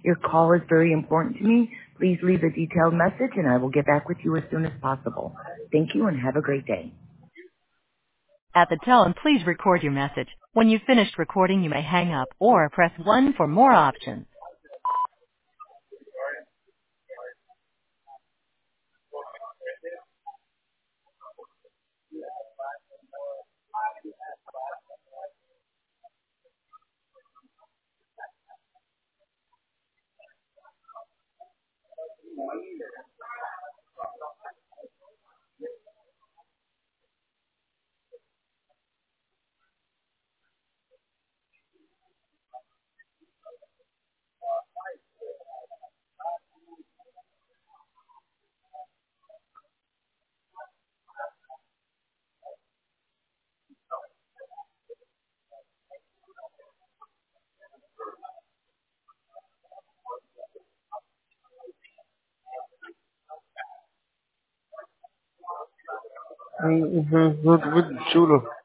Your call is very important to me. Please leave a detailed message and I will get back with you as soon as possible. Thank you and have a great day. At the tone, please record your message. When you've finished recording, you may hang up or press 1 for more options. Good, chulo.